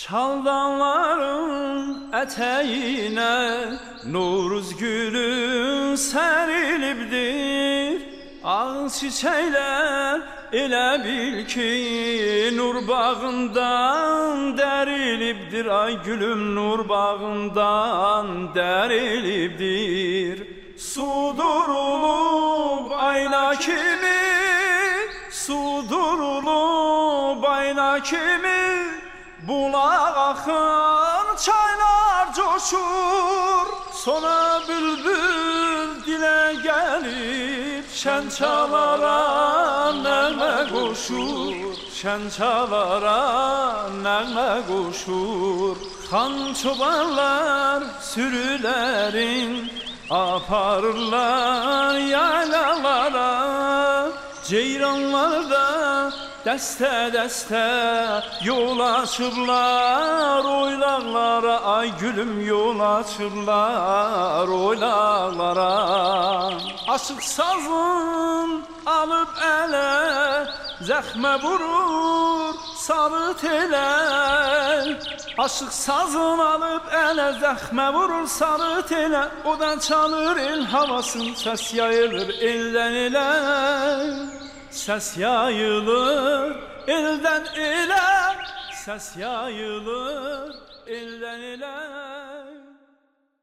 Çaldanların eteğine Novruz gülü serilibdir. Ağ çiçekler elə bil ki nur bağından dərilibdir. Ay gülüm nur bağından dərilibdir. Su durulub ayna kimi, su durulub ayna kimi, bulaq axır, çaylar coşur. Sonra bülbül dilə gəlib, şən çalara nəğmə qoşur. Şən çalara nəğmə qoşur. Xan çobanlar sürülərin aparırlar yaylalara. Ceyranlar da dəstə-dəstə yol açırlar oylaqlara. Ay gülüm yol açırlar oylaqlara. Aşıq sazın alıb ələ, zəxmə vurur sarı telə. Aşıq sazın alıb ələ, zəxmə vurur sarı telə. O da çalır el havasın, səs yayılır eldən elə. Səs yayılır eldən elə, səs yayılır eldən elə.